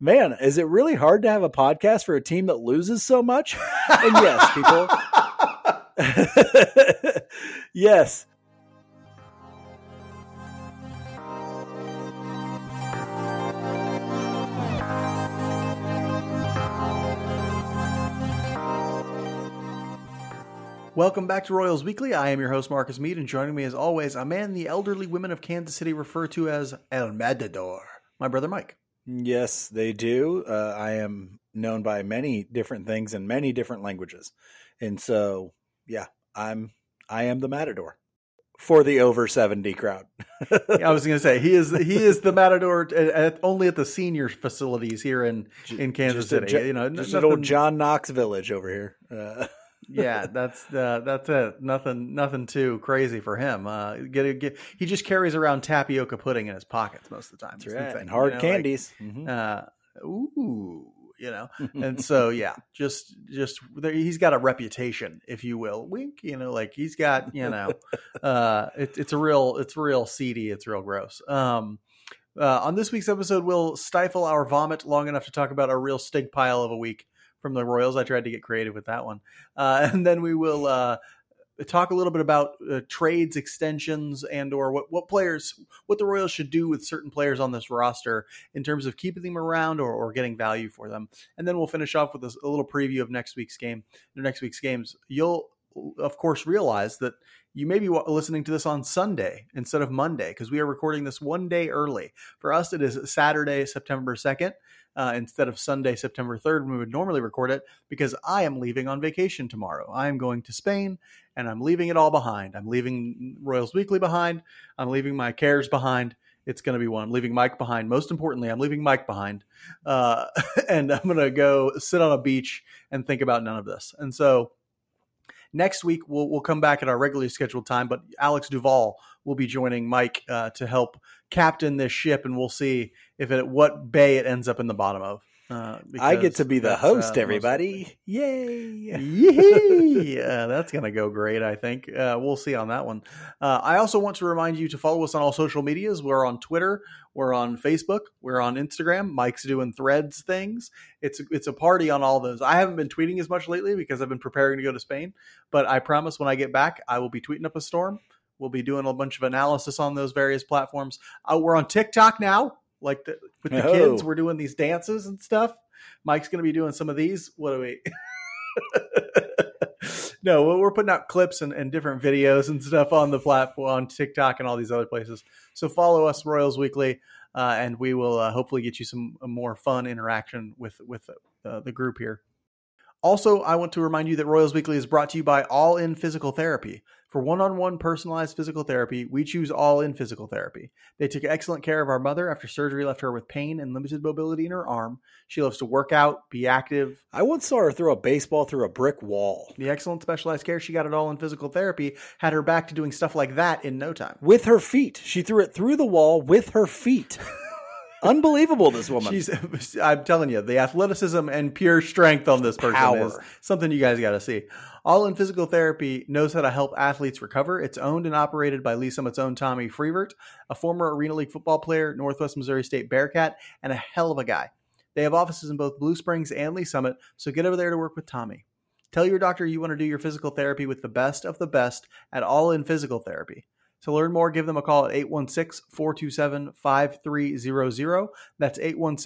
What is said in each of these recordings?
Man, is it really hard to have a podcast for a team that loses so much? And yes, people. Yes. Welcome back to Royals Weekly. I am your host, Marcus Mead, and joining me as always, a man the elderly women of Kansas City refer to as El Matador, my brother Mike. Yes, they do. I am known by many different things in many different languages. And so, yeah, I am the Matador for the over 70 crowd. I was going to say, he is the Matador only at the senior facilities here in Kansas City. Just an old John Knox village over here. Yeah, that's it. Nothing too crazy for him. He just carries around tapioca pudding in his pockets most of the time. That's right. And hard candies. And so yeah, just he's got a reputation, if you will. Wink, like he's got, it's real seedy. It's real gross. On this week's episode, we'll stifle our vomit long enough to talk about a real stink pile of a week from the Royals. I tried to get creative with that one. And then we will talk a little bit about trades, extensions, and or what the Royals should do with certain players on this roster in terms of keeping them around or getting value for them. And then we'll finish off with a little preview of next week's games. You'll, of course, realize that you may be listening to this on Sunday instead of Monday, because we are recording this one day early. For us, it is Saturday, September 2nd. Instead of Sunday, September 3rd, when we would normally record it, because I am leaving on vacation tomorrow. I am going to Spain, and I'm leaving it all behind. I'm leaving Royals Weekly behind. I'm leaving my cares behind. It's going to be one. I'm leaving Mike behind. Most importantly, I'm leaving Mike behind. And I'm going to go sit on a beach and think about none of this. And so next week, we'll come back at our regularly scheduled time, but Alex Duvall will be joining Mike to help captain this ship, and we'll see what bay it ends up in the bottom of. I get to be the host, everybody. Yay! Yeah, that's going to go great, I think. We'll see on that one. I also want to remind you to follow us on all social medias. We're on Twitter. We're on Facebook. We're on Instagram. Mike's doing Threads things. It's a party on all those. I haven't been tweeting as much lately because I've been preparing to go to Spain. But I promise when I get back, I will be tweeting up a storm. We'll be doing a bunch of analysis on those various platforms. We're on TikTok now. With the kids, we're doing these dances and stuff. Mike's going to be doing some of these. What do we... No, we're putting out clips and different videos and stuff on the platform, on TikTok and all these other places. So follow us, Royals Weekly, and we will hopefully get you some more fun interaction with the group here. Also, I want to remind you that Royals Weekly is brought to you by All In Physical Therapy. For one-on-one personalized physical therapy, we choose All In Physical Therapy. They took excellent care of our mother after surgery left her with pain and limited mobility in her arm. She loves to work out, be active. I once saw her throw a baseball through a brick wall. The excellent specialized care she got at All In Physical Therapy had her back to doing stuff like that in no time. With her feet. She threw it through the wall with her feet. Unbelievable, this woman. I'm telling you, the athleticism and pure strength on this person is something you guys got to see. All In Physical Therapy knows how to help athletes recover. It's owned and operated by Lee Summit's own Tommy Freevert, a former Arena League football player, Northwest Missouri State Bearcat, and a hell of a guy. They have offices in both Blue Springs and Lee Summit, so get over there to work with Tommy. Tell your doctor you want to do your physical therapy with the best of the best at All In Physical Therapy. To learn more, give them a call at 816-427-5300. That's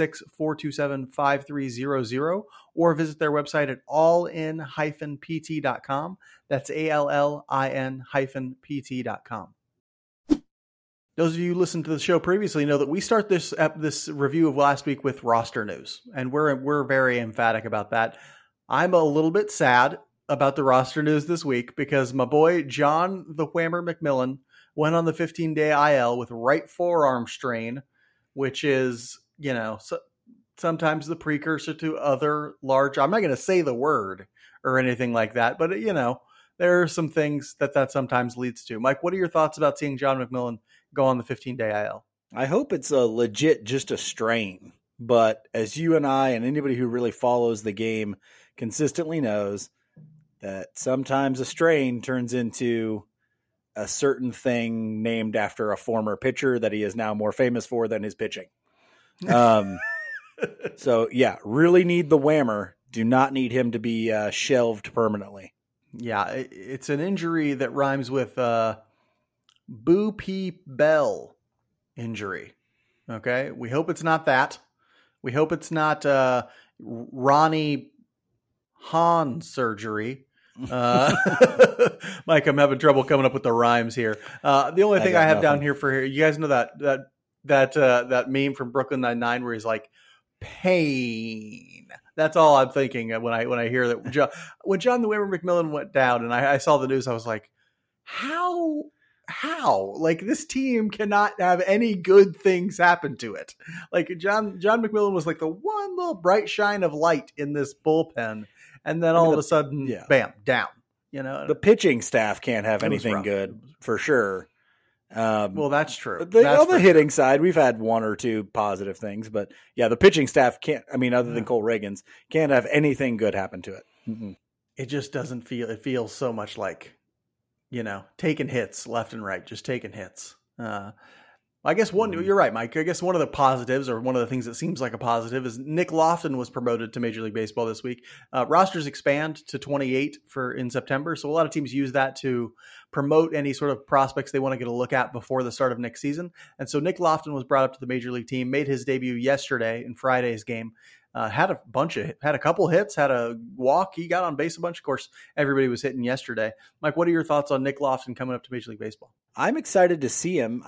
816-427-5300. Or visit their website at allin-pt.com. That's allin-pt.com. Those of you who listened to the show previously know that we start this review of last week with roster news, and we're very emphatic about that. I'm a little bit sad about the roster news this week because my boy John the Whammer McMillan went on the 15-day IL with right forearm strain, which is, sometimes the precursor to other large, I'm not going to say the word or anything like that, but, there are some things that sometimes leads to. Mike, what are your thoughts about seeing John McMillan go on the 15-day IL? I hope it's just a strain, but as you and I and anybody who really follows the game consistently knows that sometimes a strain turns into a certain thing named after a former pitcher that he is now more famous for than his pitching. So, yeah, really need the whammer. Do not need him to be shelved permanently. Yeah, it's an injury that rhymes with Boo P. Bell injury. Okay, we hope it's not that. We hope it's not Ronnie Hahn surgery. Mike, I'm having trouble coming up with the rhymes here. The only thing I have down here for here, you guys know that meme from Brooklyn Nine-Nine where he's like, pain. That's all I'm thinking when I hear that. When John the Wimmer McMillan went down, and I saw the news, I was like, how? Like, this team cannot have any good things happen to it. Like, John McMillan was like the one little bright shine of light in this bullpen, and then all of a sudden, bam, down. You know, the pitching staff can't have anything good for sure. Well, that's true. On the hitting side, we've had one or two positive things, but yeah, the pitching staff can't. I mean, other than Cole Reagans, can't have anything good happen to it. Mm-mm. It just doesn't feel. It feels so much like, taking hits left and right, just taking hits. I guess you're right, Mike. I guess one of the positives, or one of the things that seems like a positive, is Nick Loftin was promoted to Major League Baseball this week. Rosters expand to 28 in September, so a lot of teams use that to promote any sort of prospects they want to get a look at before the start of next season. And so Nick Loftin was brought up to the Major League team, made his debut yesterday in Friday's game. Had a couple hits, had a walk. He got on base a bunch. Of course, everybody was hitting yesterday. Mike, what are your thoughts on Nick Loftin coming up to Major League Baseball? I'm excited to see him.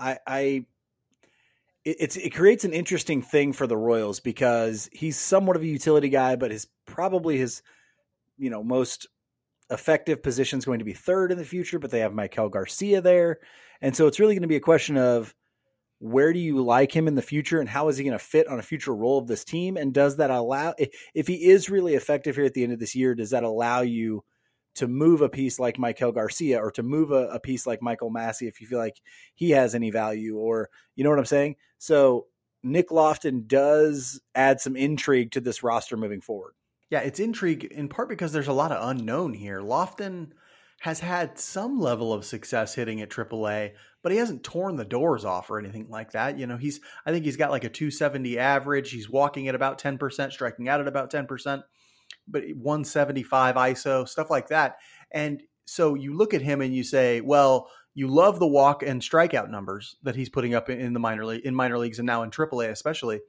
It creates an interesting thing for the Royals because he's somewhat of a utility guy, but his most effective position is going to be third in the future, but they have Maikel Garcia there. And so it's really going to be a question of, where do you like him in the future, and how is he going to fit on a future role of this team? And does that allow, if he is really effective here at the end of this year, does that allow you to move a piece like Maikel Garcia, or to move a piece like Michael Massey if you feel like he has any value, or you know what I'm saying? So Nick Loftin does add some intrigue to this roster moving forward. Yeah, it's intrigue in part because there's a lot of unknown here. Loftin has had some level of success hitting at AAA, but he hasn't torn the doors off or anything like that. I think he's got like a 270 average. He's walking at about 10%, striking out at about 10%, but 175 ISO, stuff like that. And so you look at him and you say, well, you love the walk and strikeout numbers that he's putting up in the minor leagues and now in AAA especially.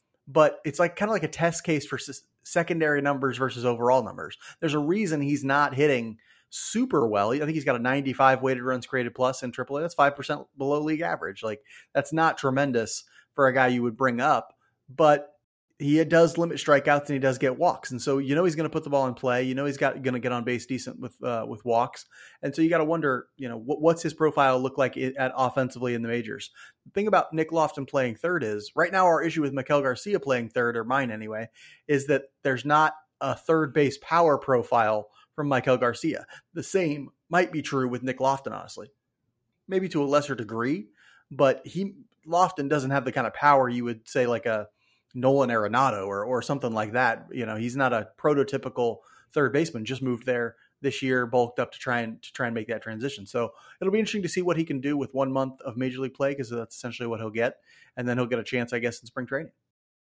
But it's like kind of like a test case for secondary numbers versus overall numbers. There's a reason he's not hitting super well. I think he's got a 95 weighted runs created plus in AAA. That's 5% below league average. Like, that's not tremendous for a guy you would bring up, but he does limit strikeouts and he does get walks. And so, he's going to put the ball in play. He's going to get on base decent with walks. And so you got to wonder, what's his profile look like at offensively in the majors? The thing about Nick Loftin playing third is, right now our issue with Maikel Garcia playing third, or mine anyway, is that there's not a third base power profile from Maikel Garcia. The same might be true with Nick Loftin, honestly. Maybe to a lesser degree, but Loftin doesn't have the kind of power you would say like a Nolan Arenado or something like that. He's not a prototypical third baseman, just moved there this year, bulked up to try and make that transition. So it'll be interesting to see what he can do with 1 month of Major League play, because that's essentially what he'll get. And then he'll get a chance, I guess, in spring training.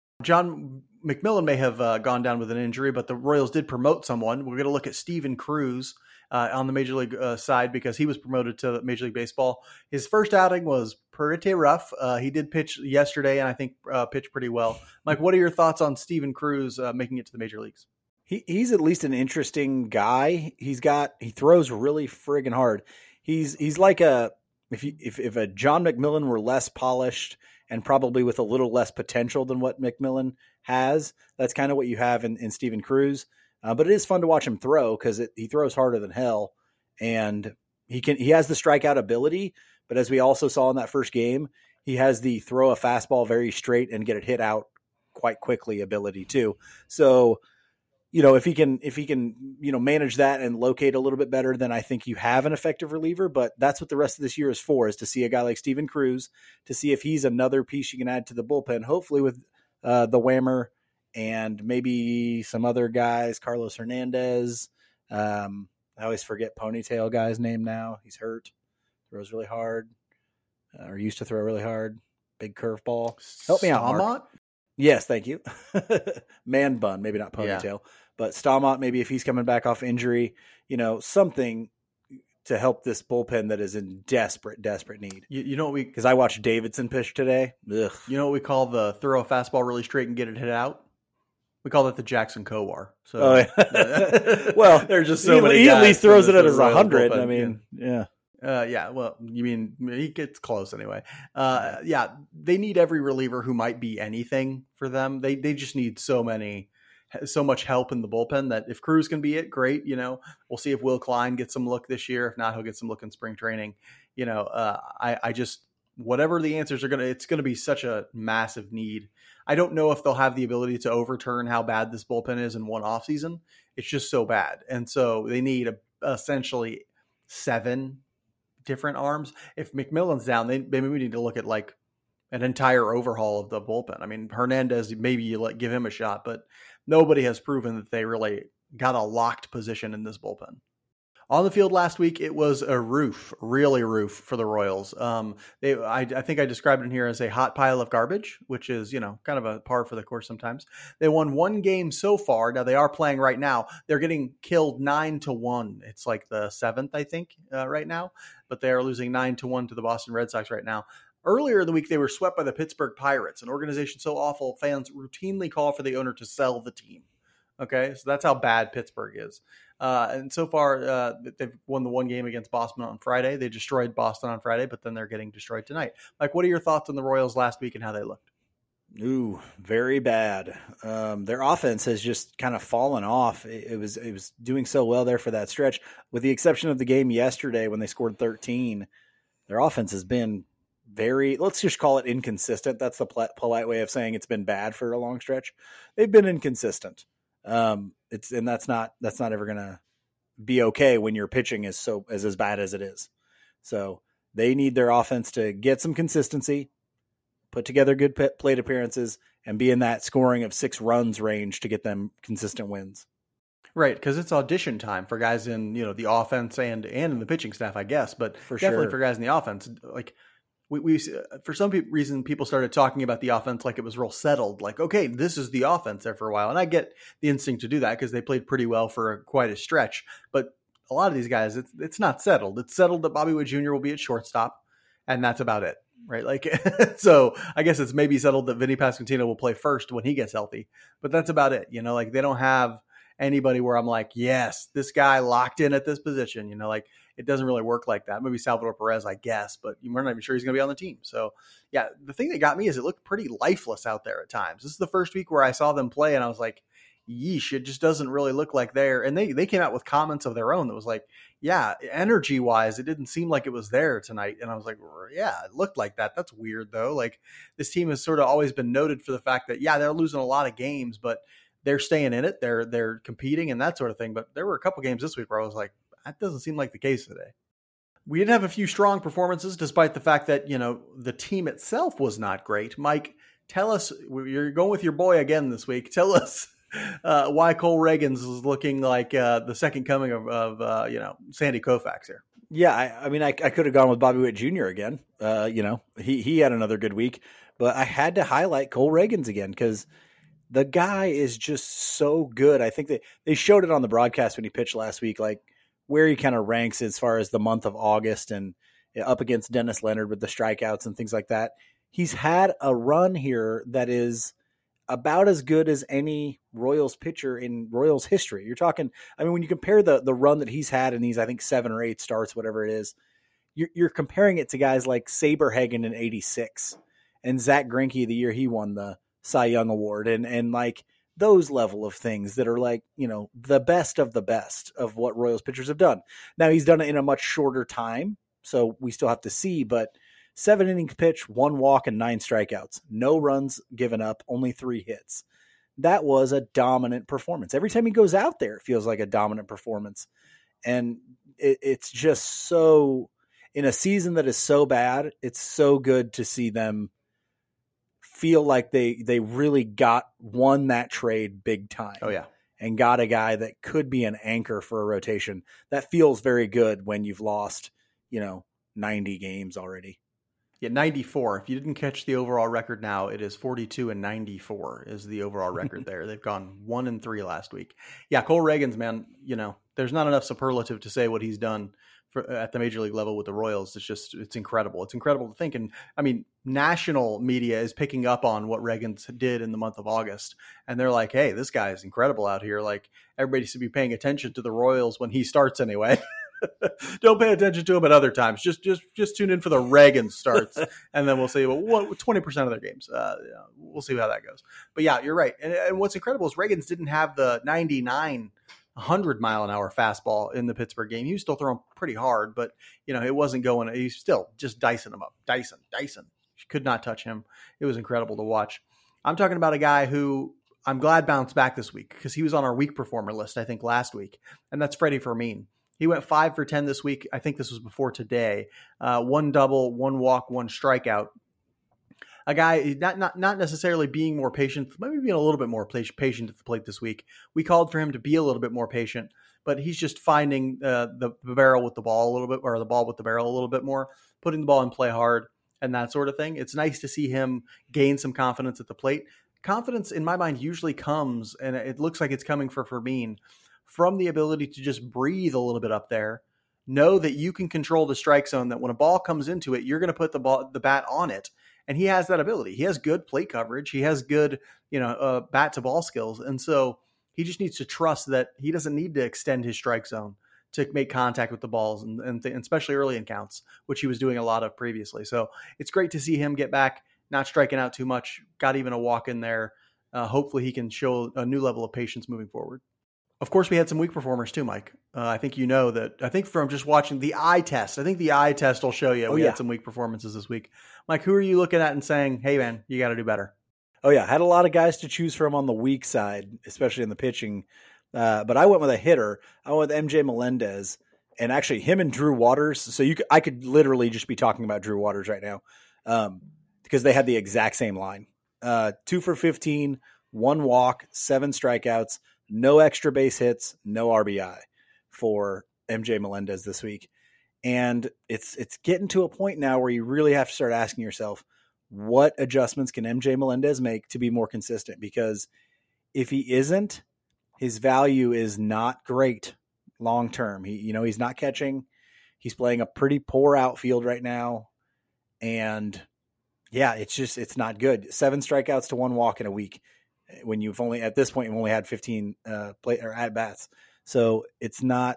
John McMillan may have gone down with an injury, but the Royals did promote someone. We're going to look at Steven Cruz on the Major League side, because he was promoted to Major League Baseball. His first outing was pretty rough. He did pitch yesterday, and I think pitched pretty well. Mike, what are your thoughts on Steven Cruz making it to the Major Leagues? He's at least an interesting guy. He throws really friggin' hard. He's like if a John McMillan were less polished and probably with a little less potential than what McMillan has. That's kind of what you have in Steven Cruz. But it is fun to watch him throw, because he throws harder than hell, and he has the strikeout ability. But as we also saw in that first game, he has the throw a fastball very straight and get it hit out quite quickly ability too. So, if he can, manage that and locate a little bit better, then I think you have an effective reliever. But that's what the rest of this year is for, is to see a guy like Steven Cruz, to see if he's another piece you can add to the bullpen, hopefully with the whammer and maybe some other guys, Carlos Hernandez. I always forget Ponytail guy's name now. He's hurt. Throws really hard, or used to throw really hard. Big curveball. Help me out, Mark. Yes, thank you. Man bun, maybe not Yeah. ponytail, but Stamot, maybe if he's coming back off injury, something to help this bullpen that is in desperate need. You know what because I watched Davidson pitch today. Ugh. You know what we call the throw a fastball really straight and get it hit out? We call that the Jackson Kowar. So, well, there's just so many. He at least throws it at as Royals 100. bullpen. I mean, yeah. Yeah, well, you mean he gets close anyway. Yeah, they need every reliever who might be anything for them. They just need so much help in the bullpen that if Cruz can be it, great. We'll see if Will Klein gets some look this year. If not, he'll get some look in spring training. I just, whatever the answers are it's going to be such a massive need. I don't know if they'll have the ability to overturn how bad this bullpen is in one offseason. It's just so bad. And so they need essentially 7 different arms. If McMillan's down, maybe we need to look at like an entire overhaul of the bullpen. I mean, Hernandez, maybe you give him a shot, but nobody has proven that they really got a locked position in this bullpen. On the field last week, it was a roof for the Royals. I think I described it here as a hot pile of garbage, which is, kind of a par for the course sometimes. They won 1 game so far. Now they are playing right now. They're getting killed 9-1. It's like the 7th, I think, right now, but they are losing 9-1 to the Boston Red Sox right now. Earlier in the week, they were swept by the Pittsburgh Pirates, an organization so awful fans routinely call for the owner to sell the team. Okay, so that's how bad Pittsburgh is. And so far, they've won the 1 game against Boston on Friday. They destroyed Boston on Friday, but then they're getting destroyed tonight. Mike, what are your thoughts on the Royals last week and how they looked? Ooh, very bad. Their offense has just kind of fallen off. It was doing so well there for that stretch, with the exception of the game yesterday when they scored 13. Their offense has been let's just call it inconsistent. That's the polite way of saying it's been bad for a long stretch. They've been inconsistent. That's not ever going to be okay when your pitching is as bad as it is. So they need their offense to get some consistency, put together good plate appearances, and be in that scoring of 6 runs range to get them consistent wins. Right, because it's audition time for guys in the offense and in the pitching staff, I guess. But definitely for guys in the offense, like we for some reason people started talking about the offense like it was real settled. Like, okay, this is the offense there for a while, and I get the instinct to do that because they played pretty well for quite a stretch. But a lot of these guys, it's not settled. It's settled that Bobby Witt Jr. will be at shortstop, and that's about it. Right. Like, so I guess it's maybe settled that Vinny Pasquantino will play first when he gets healthy, but that's about it. Like they don't have anybody where I'm like, yes, this guy locked in at this position, like it doesn't really work like that. Maybe Salvador Perez, I guess, but we're not even sure he's going to be on the team. So yeah, the thing that got me is it looked pretty lifeless out there at times. This is the first week where I saw them play and I was like, yeesh, it just doesn't really look like they're, and they came out with comments of their own that was like, yeah, energy wise, it didn't seem like it was there tonight. And I was like, yeah, it looked like that. That's weird though. Like this team has sort of always been noted for the fact that, yeah, they're losing a lot of games, but they're staying in it. They're competing and that sort of thing. But there were a couple games this week where I was like, that doesn't seem like the case today. We did have a few strong performances, despite the fact that, the team itself was not great. Mike, tell us, you're going with your boy again this week. Tell us why Cole Ragans is looking like the second coming of Sandy Koufax here. Yeah, I could have gone with Bobby Witt Jr. again. He had another good week, but I had to highlight Cole Ragans again because the guy is just so good. I think they showed it on the broadcast when he pitched last week, like where he kind of ranks as far as the month of August and up against Dennis Leonard with the strikeouts and things like that. He's had a run here that is about as good as any Royals pitcher in Royals history. You're talking, when you compare the run that he's had in these, I think 7 or 8 starts, whatever it is, you're comparing it to guys like Saberhagen in '86 and Zach Greinke the year he won the Cy Young Award and like those level of things that are like, the best of what Royals pitchers have done. Now he's done it in a much shorter time, so we still have to see, but 7 innings pitch, 1 walk and 9 strikeouts, no runs given up, only 3 hits. That was a dominant performance. Every time he goes out there, it feels like a dominant performance. And it's just so, in a season that is so bad, it's so good to see them feel like they really won that trade big time. Oh yeah. And got a guy that could be an anchor for a rotation. That feels very good when you've lost, 90 games already. Yeah, 94. If you didn't catch the overall record now, it is 42-94 is the overall record there. They've gone 1-3 last week. Yeah, Cole Ragans, man, there's not enough superlative to say what he's done at the major league level with the Royals. It's incredible. It's incredible to think. And I mean, national media is picking up on what Ragans did in the month of August. And they're like, hey, this guy is incredible out here. Like, everybody should be paying attention to the Royals when he starts anyway. Don't pay attention to him at other times. Just tune in for the Reagan starts, and then we'll see. Well, what 20% of their games? We'll see how that goes. But yeah, you're right. And what's incredible is Reagans didn't have the 99, 100 mile an hour fastball in the Pittsburgh game. He was still throwing pretty hard, but it wasn't going. He's still just dicing him up. Dyson. She could not touch him. It was incredible to watch. I'm talking about a guy who I'm glad bounced back this week because he was on our week performer list, I think, last week, and that's Freddie Fermin. He went 5 for 10 this week. I think this was before today. 1 double, 1 walk, 1 strikeout. A guy not necessarily being more patient, maybe being a little bit more patient at the plate this week. We called for him to be a little bit more patient, but he's just finding the barrel with the ball a little bit, or the ball with the barrel a little bit more, putting the ball in play hard and that sort of thing. It's nice to see him gain some confidence at the plate. Confidence, in my mind, usually comes, and it looks like it's coming for Fermin, from the ability to just breathe a little bit up there, know that you can control the strike zone, that when a ball comes into it, you're going to put the bat on it. And he has that ability. He has good plate coverage. He has good, bat to ball skills. And so he just needs to trust that he doesn't need to extend his strike zone to make contact with the balls, and especially early in counts, which he was doing a lot of previously. So it's great to see him get back, not striking out too much, got even a walk in there. Hopefully he can show a new level of patience moving forward. Of course, we had some weak performers too, Mike. I think I think from just watching the eye test, I think the eye test will show you we had some weak performances this week. Mike, who are you looking at and saying, hey, man, you got to do better? Oh, yeah. I had a lot of guys to choose from on the weak side, especially in the pitching. But I went with a hitter. I went with MJ Melendez, and actually him and Drew Waters. So I could literally just be talking about Drew Waters right now because they had the exact same line. 2 for 15, 1 walk, 7 strikeouts. No extra base hits, no RBI for MJ Melendez this week. And it's getting to a point now where you really have to start asking yourself, what adjustments can MJ Melendez make to be more consistent? Because if he isn't, his value is not great long term. He's not catching. He's playing a pretty poor outfield right now. And yeah, it's not good. 7 strikeouts to 1 walk in a week, when you've only, at this point, you've only had 15 at bats. So it's not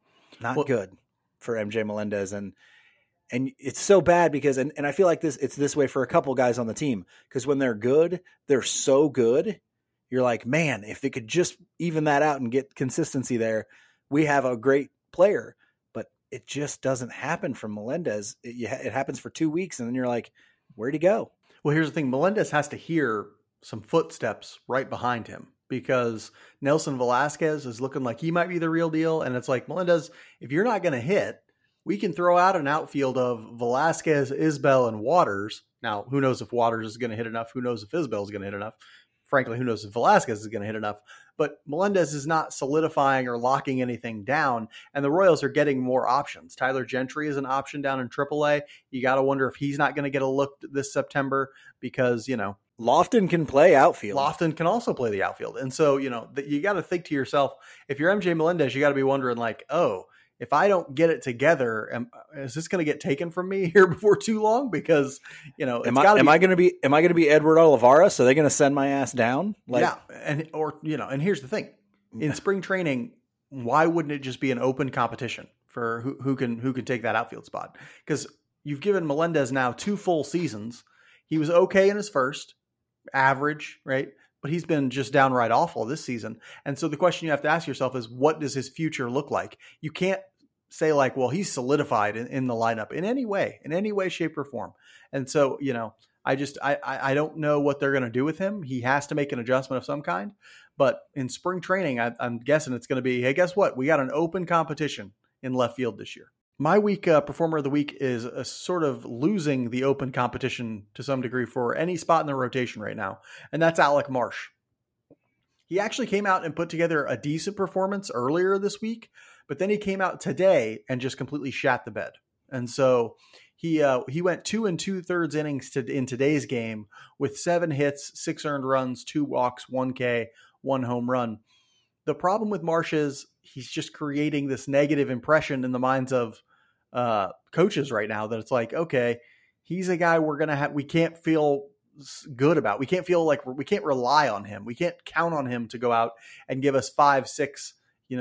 good for MJ Melendez. And it's so bad because, and I feel like it's this way for a couple guys on the team, because when they're good, they're so good. You're like, man, if they could just even that out and get consistency there, we have a great player. But it just doesn't happen for Melendez. It happens for 2 weeks, and then you're like, where'd he go? Well, here's the thing. Melendez has to hear some footsteps right behind him, because Nelson Velasquez is looking like he might be the real deal. And it's like, Melendez, if you're not going to hit, we can throw out an outfield of Velasquez, Isbell, and Waters. Now, who knows if Waters is going to hit enough? Who knows if Isbell is going to hit enough? Frankly, who knows if Velasquez is going to hit enough? But Melendez is not solidifying or locking anything down, and the Royals are getting more options. Tyler Gentry is an option down in AAA. You got to wonder if he's not going to get a look this September because, Lofton can play outfield. Lofton can also play the outfield. And so, you got to think to yourself, if you're MJ Melendez, you got to be wondering like, oh, if I don't get it together, is this going to get taken from me here before too long? Because, am I going to be Edward Olivares? So they're going to send my ass down? Yeah. And here's the thing, in spring training, why wouldn't it just be an open competition for who can take that outfield spot? Because you've given Melendez now 2 full seasons. He was okay in his first, average, right? But he's been just downright awful this season. And so the question you have to ask yourself is, what does his future look like? You can't say like, well, he's solidified in the lineup in any way, shape, or form. And so, I don't know what they're going to do with him. He has to make an adjustment of some kind. But in spring training, I'm guessing it's going to be, hey, guess what? We got an open competition in left field this year. My week performer of the week is sort of losing the open competition to some degree for any spot in the rotation right now, and that's Alec Marsh. He actually came out and put together a decent performance earlier this week, but then he came out today and just completely shat the bed. And so He went 2 2/3 innings in today's game with 7 hits, 6 earned runs, 2 walks, 1 K, 1 home run. The problem with Marsh is he's just creating this negative impression in the minds of coaches right now that it's like, okay, he's a guy we can't feel good about. We can't feel like we can't rely on him. We can't count on him to go out and give us 5, 6,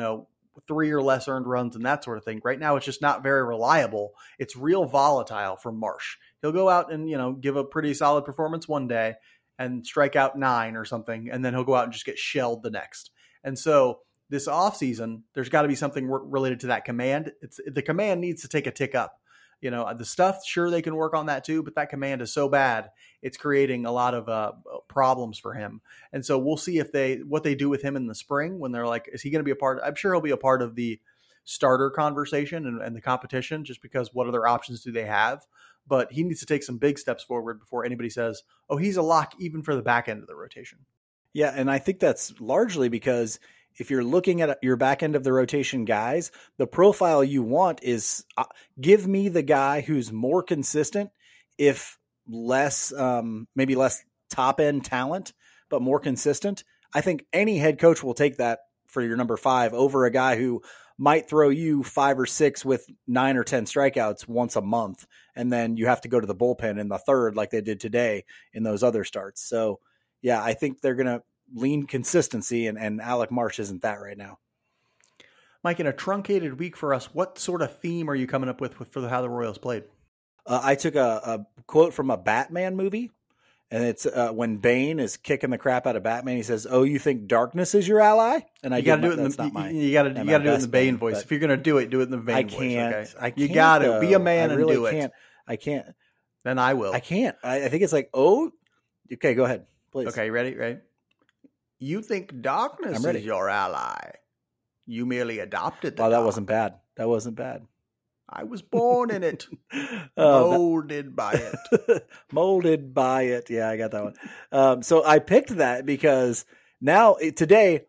3 or less earned runs and that sort of thing. Right now, it's just not very reliable. It's real volatile from Marsh. He'll go out and, give a pretty solid performance one day and strike out 9 or something. And then he'll go out and just get shelled the next. And so this offseason, there's got to be something related to that command. The command needs to take a tick up. The stuff, sure, they can work on that too, but that command is so bad, it's creating a lot of problems for him. And so we'll see what they do with him in the spring when they're like, is he going to be a part? I'm sure he'll be a part of the starter conversation and the competition, just because what other options do they have? But he needs to take some big steps forward before anybody says, oh, he's a lock even for the back end of the rotation. Yeah, and I think that's largely because if you're looking at your back end of the rotation guys, the profile you want is give me the guy who's more consistent, if less, maybe less top end talent, but more consistent. I think any head coach will take that for your number 5 over a guy who might throw you 5 or 6 with 9 or 10 strikeouts once a month. And then you have to go to the bullpen in the third, like they did today in those other starts. So yeah, I think they're going to lean consistency, and Alec Marsh isn't that right now. Mike, in a truncated week for us, what sort of theme are you coming up with for how the Royals played? I took a quote from a Batman movie, and it's when Bane is kicking the crap out of Batman. He says, "Oh, you think darkness is your ally?" And you got to do it in the Bane voice. If you're going to do it in the Bane voice. Okay? I can't. You got to be a man and do it. I can't. Then I will. I can't. I think it's like, oh, okay, go ahead, please. Okay, ready? You think darkness is your ally. You merely adopted the Wow, that dark. wasn't bad. I was born in it. Molded by it. Molded by it. Yeah, I got that one. So I picked that because today,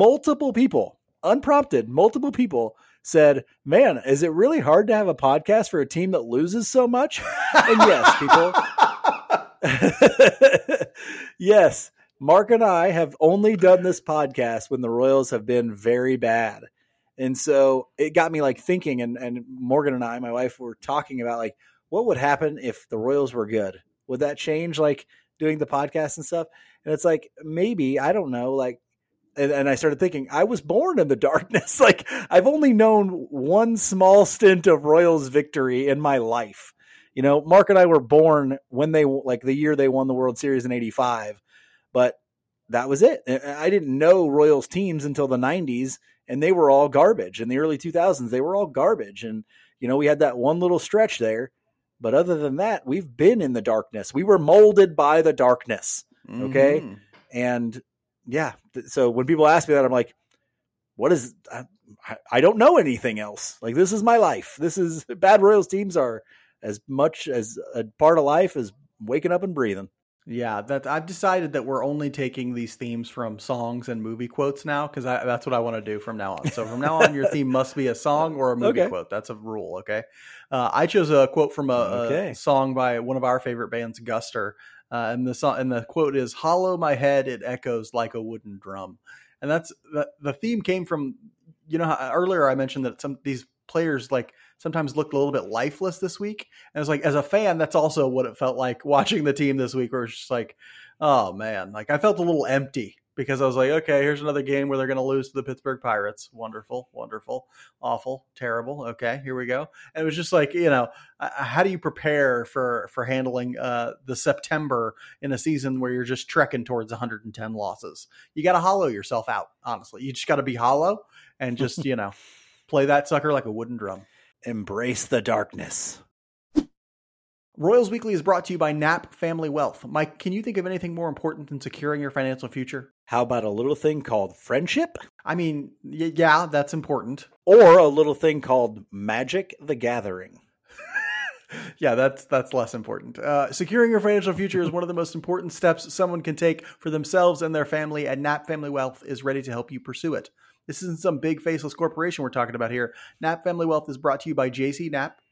unprompted, multiple people said, man, is it really hard to have a podcast for a team that loses so much? And yes, people. Yes. Mark and I have only done this podcast when the Royals have been very bad. And so it got me like thinking, and Morgan and I, my wife, were talking about like, what would happen if the Royals were good? Would that change like doing the podcast and stuff? And it's like, maybe, I don't know. Like, and I started thinking, I was born in the darkness. Like, I've only known one small stint of Royals victory in my life. Mark and I were born when the year they won the World Series in '85. But that was it. I didn't know Royals teams until the 90s, and they were all garbage. In the early 2000s, they were all garbage. And, we had that one little stretch there. But other than that, we've been in the darkness. We were molded by the darkness. Okay. Mm-hmm. And yeah. So when people ask me that, I'm like, I don't know anything else. Like, this is my life. Bad Royals teams are as much as a part of life as waking up and breathing. Yeah, I've decided that we're only taking these themes from songs and movie quotes now, because that's what I want to do from now on. So from now on, your theme must be a song or a movie quote. That's a rule, okay? I chose a quote from a song by one of our favorite bands, Guster, and the quote is, "Hollow my head, it echoes like a wooden drum," and that's the theme came from. How earlier I mentioned that these players like sometimes looked a little bit lifeless this week. And it's like, as a fan, that's also what it felt like watching the team this week, where it's just like, oh man, like I felt a little empty because I was like, okay, here's another game where they're going to lose to the Pittsburgh Pirates. Wonderful, awful, terrible. Okay, here we go. And it was just like, how do you prepare for handling the September in a season where you're just trekking towards 110 losses? You got to hollow yourself out. Honestly, you just got to be hollow and just, play that sucker like a wooden drum. Embrace the darkness. Royals Weekly is brought to you by Knapp Family Wealth. Mike, can you think of anything more important than securing your financial future? How about a little thing called friendship? I mean, yeah, that's important. Or a little thing called Magic the Gathering. Yeah, that's less important. Securing your financial future is one of the most important steps someone can take for themselves and their family, and Knapp Family Wealth is ready to help you pursue it. This isn't some big faceless corporation we're talking about here. Knapp Family Wealth is brought to you by JC Knapp,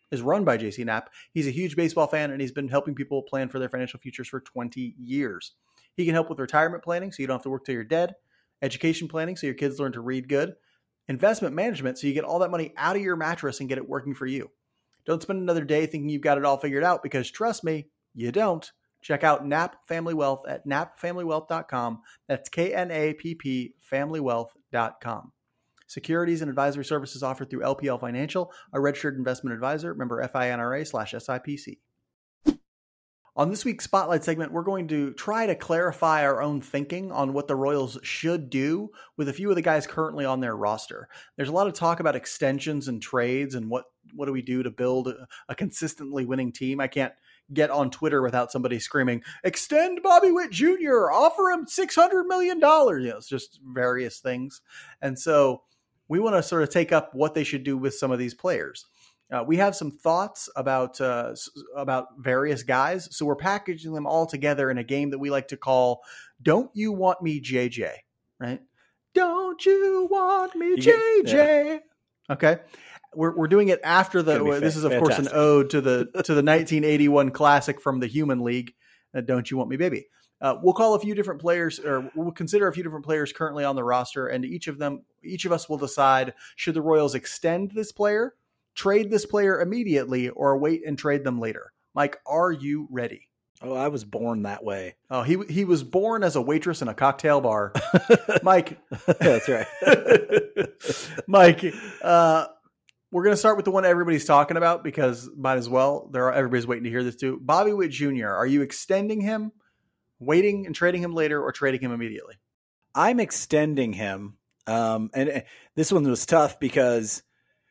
is run by JC Knapp. He's a huge baseball fan, and he's been helping people plan for their financial futures for 20 years. He can help with retirement planning so you don't have to work till you're dead, education planning so your kids learn to read good, investment management so you get all that money out of your mattress and get it working for you. Don't spend another day thinking you've got it all figured out, because trust me, you don't. Check out Knapp Family Wealth at knappfamilywealth.com. That's KNAPP familywealth.com. Securities and advisory services offered through LPL Financial, a registered investment advisor, member FINRA/SIPC. On this week's Spotlight segment, we're going to try to clarify our own thinking on what the Royals should do with a few of the guys currently on their roster. There's a lot of talk about extensions and trades and what do we do to build a consistently winning team. I can't get on Twitter without somebody screaming, extend Bobby Witt Jr., offer him $600 million. It's just various things. And so we want to sort of take up what they should do with some of these players. We have some thoughts about various guys, so we're packaging them all together in a game that we like to call "Don't You Want Me, JJ?" Right? Don't you want me, JJ? Yeah. Okay, we're doing it after this is of course an ode to the 1981 classic from the Human League, "Don't You Want Me, Baby." We'll call a few different players, or we'll consider a few different players currently on the roster, and each of us will decide, should the Royals extend this player, trade this player immediately, or wait and trade them later? Mike, are you ready? Oh, I was born that way. Oh, he was born as a waitress in a cocktail bar. Mike. That's right. Mike, we're going to start with the one everybody's talking about, because might as well. Everybody's waiting to hear this too. Bobby Witt Jr., are you extending him, waiting and trading him later, or trading him immediately? I'm extending him. And this one was tough because,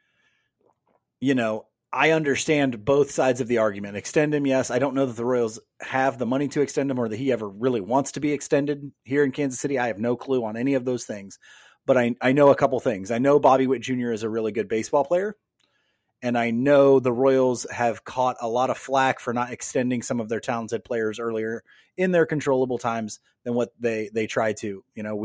I understand both sides of the argument. Extend him, yes. I don't know that the Royals have the money to extend him, or that he ever really wants to be extended here in Kansas City. I have no clue on any of those things. But I know a couple things. I know Bobby Witt Jr. is a really good baseball player. And I know the Royals have caught a lot of flack for not extending some of their talented players earlier in their controllable times than what they tried to.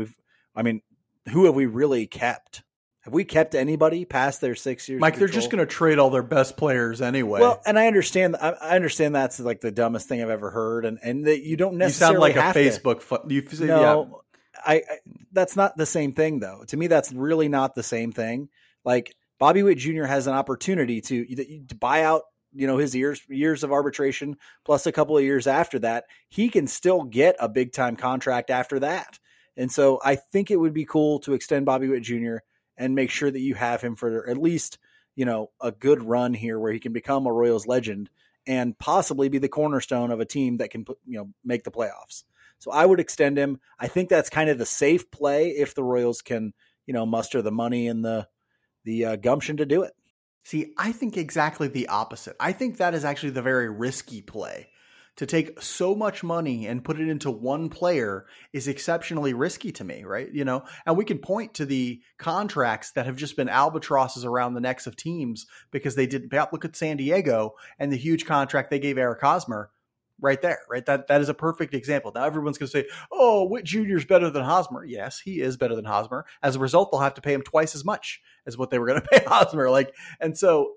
Who have we really kept? Have we kept anybody past their 6 years? Mike, they're just going to trade all their best players anyway. Well, and I understand that's like the dumbest thing I've ever heard, and that you don't necessarily. You sound like a Facebook. That's not the same thing, though. To me, that's really not the same thing. Like, Bobby Witt Jr. has an opportunity to buy out, his years of arbitration plus a couple of years after that. He can still get a big time contract after that, and so I think it would be cool to extend Bobby Witt Jr. and make sure that you have him for at least, a good run here where he can become a Royals legend and possibly be the cornerstone of a team that can, make the playoffs. So I would extend him. I think that's kind of the safe play if the Royals can, muster the money and the gumption to do it. See, I think exactly the opposite. I think that is actually the very risky play. To take so much money and put it into one player is exceptionally risky to me, right? And we can point to the contracts that have just been albatrosses around the necks of teams because they didn't pay up. Look at San Diego and the huge contract they gave Eric Hosmer right there, right? That is a perfect example. Now everyone's going to say, oh, Witt Jr. is better than Hosmer. Yes, he is better than Hosmer. As a result, they'll have to pay him twice as much as what they were going to pay Hosmer. And so,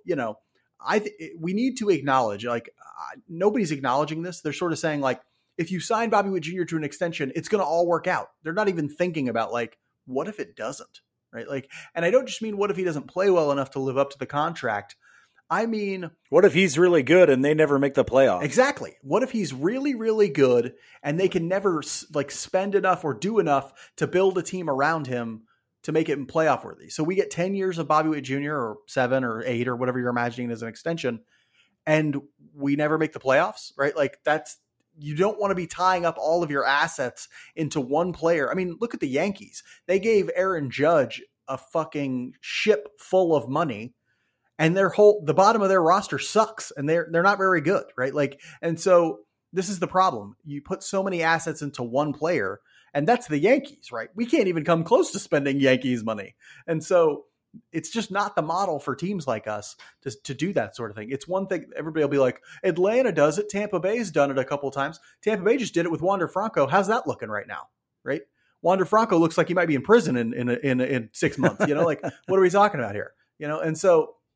we need to acknowledge, nobody's acknowledging this. They're sort of saying, if you sign Bobby Witt Jr. to an extension, it's going to all work out. They're not even thinking about what if it doesn't, right? And I don't just mean what if he doesn't play well enough to live up to the contract. I mean, what if he's really good and they never make the playoffs? Exactly. What if he's really, really good and they can never spend enough or do enough to build a team around him to make it playoff worthy? So we get 10 years of Bobby Witt Jr. or 7 or 8 or whatever you're imagining as an extension, and we never make the playoffs, right? You don't want to be tying up all of your assets into one player. I mean, look at the Yankees. They gave Aaron Judge a fucking ship full of money, and the bottom of their roster sucks, and they're not very good, right? And so this is the problem. You put so many assets into one player, and that's the Yankees, right? We can't even come close to spending Yankees money. And so it's just not the model for teams like us to do that sort of thing. It's one thing, everybody will be like, Atlanta does it. Tampa Bay's done it a couple of times. Tampa Bay just did it with Wander Franco. How's that looking right now, right? Wander Franco looks like he might be in prison in 6 months. What are we talking about here? And so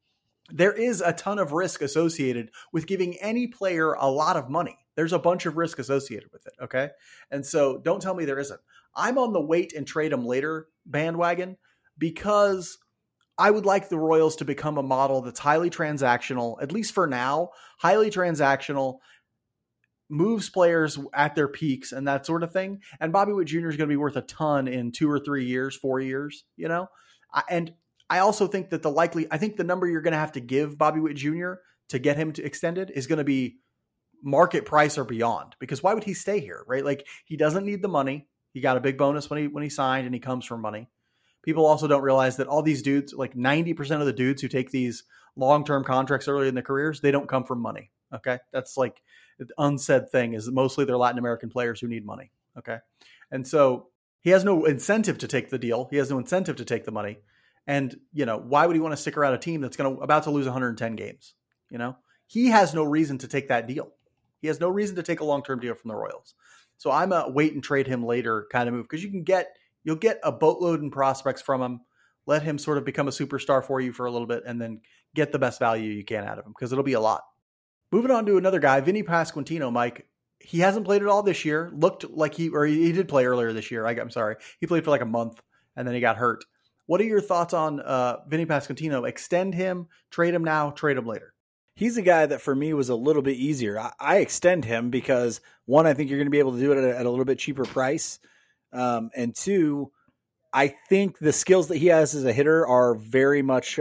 there is a ton of risk associated with giving any player a lot of money. There's a bunch of risk associated with it. Okay. And so don't tell me there isn't. I'm on the wait and trade them later bandwagon because I would like the Royals to become a model that's highly transactional, at least for now, highly transactional, moves players at their peaks and that sort of thing. And Bobby Witt Jr. is going to be worth a ton in 2 or 3 years, 4 years, you know? And I also think that I think the number you're going to have to give Bobby Witt Jr. to get him to extended is going to be market price or beyond, because why would he stay here? Right? Like, he doesn't need the money. He got a big bonus when he signed, and he comes from money. People also don't realize that all these dudes, like 90% of the dudes who take these long-term contracts early in their careers, they don't come from money. Okay. That's like the unsaid thing, is mostly they're Latin American players who need money. Okay. And so he has no incentive to take the deal. He has no incentive to take the money. And, you know, why would he want to stick around a team that's about to lose 110 games? You know, he has no reason to take that deal. He has no reason to take a long-term deal from the Royals. So I'm a wait and trade him later kind of move, because you'll get a boatload in prospects from him. Let him sort of become a superstar for you for a little bit, and then get the best value you can out of him, because it'll be a lot. Moving on to another guy, Vinny Pasquantino, Mike. He hasn't played at all this year. Looked like he did play earlier this year. I'm sorry. He played for like a month, and then he got hurt. What are your thoughts on Vinny Pasquantino? Extend him, trade him now, trade him later? He's a guy that for me was a little bit easier. I extend him because, one, I think you're going to be able to do it at a little bit cheaper price. And two, I think the skills that he has as a hitter are very much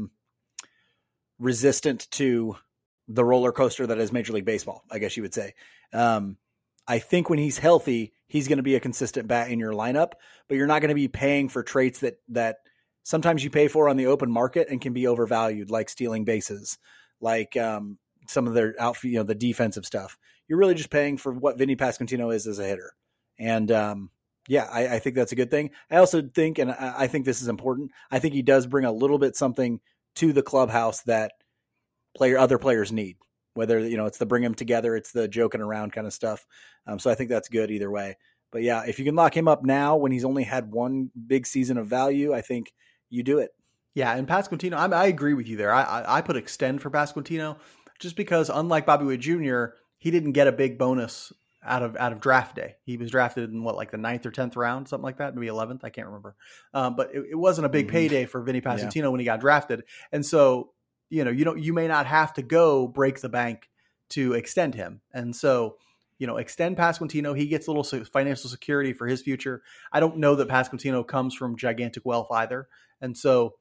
resistant to the roller coaster that is Major League Baseball, I guess you would say. I think when he's healthy, he's going to be a consistent bat in your lineup, but you're not going to be paying for traits that sometimes you pay for on the open market and can be overvalued, like stealing bases, like some of their outfield, the defensive stuff. You're really just paying for what Vinny Pasquantino is as a hitter. And I think that's a good thing. I also think, and I think this is important, I think he does bring a little bit something to the clubhouse that other players need, whether, it's the bring them together, it's the joking around kind of stuff. So I think that's good either way. But yeah, if you can lock him up now when he's only had one big season of value, I think you do it. Yeah, and Pasquantino, I agree with you there. I put extend for Pasquantino just because, unlike Bobby Witt Jr., he didn't get a big bonus out of draft day. He was drafted in the 9th or 10th round, something like that, maybe 11th. I can't remember. But it wasn't a big payday for Vinny Pasquantino when he got drafted. And so, you may not have to go break the bank to extend him. And so, extend Pasquantino. He gets a little financial security for his future. I don't know that Pasquantino comes from gigantic wealth either. And so,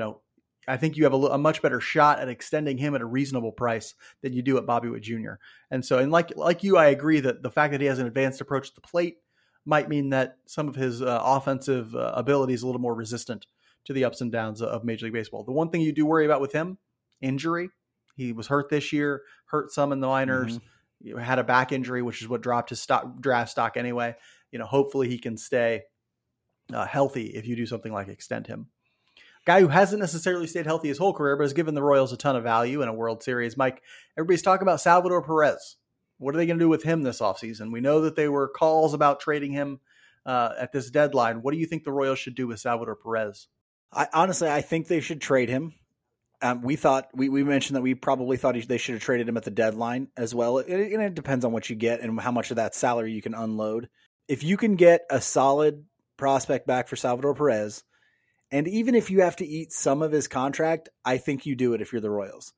I think you have a much better shot at extending him at a reasonable price than you do at Bobby Witt Jr. And so, and like you, I agree that the fact that he has an advanced approach to the plate might mean that some of his offensive ability is a little more resistant to the ups and downs of Major League Baseball. The one thing you do worry about with him, injury. He was hurt this year, hurt some in the minors, had a back injury, which is what dropped his draft stock anyway. Hopefully he can stay healthy if you do something like extend him. Guy who hasn't necessarily stayed healthy his whole career, but has given the Royals a ton of value in a World Series. Mike, everybody's talking about Salvador Perez. What are they going to do with him this offseason? We know that there were calls about trading him at this deadline. What do you think the Royals should do with Salvador Perez? I think they should trade him. We mentioned that we probably thought they should have traded him at the deadline as well. It depends on what you get and how much of that salary you can unload. If you can get a solid prospect back for Salvador Perez, and even if you have to eat some of his contract, I think you do it if you're the Royals.